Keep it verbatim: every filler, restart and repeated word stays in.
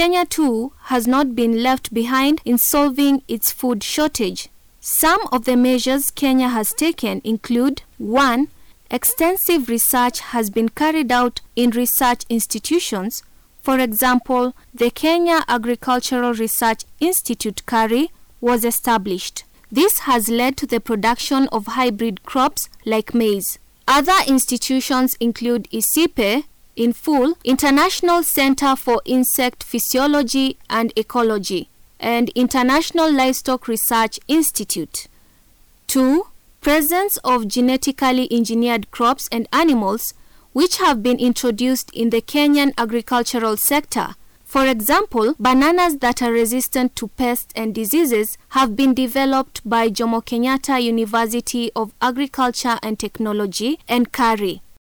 Kenya too has not been left behind in solving its food shortage. Some of the measures Kenya has taken include: one. Extensive research has been carried out in research institutions. For example, the Kenya Agricultural Research Institute KARI was established. This has led to the production of hybrid crops like maize. Other institutions include ICIPE, in full, International Center for Insect Physiology and Ecology, and International Livestock Research Institute. two. Presence of genetically engineered crops and animals which have been introduced in the Kenyan agricultural sector. For example, bananas that are resistant to pests and diseases have been developed by Jomo Kenyatta University of Agriculture and Technology and KARI.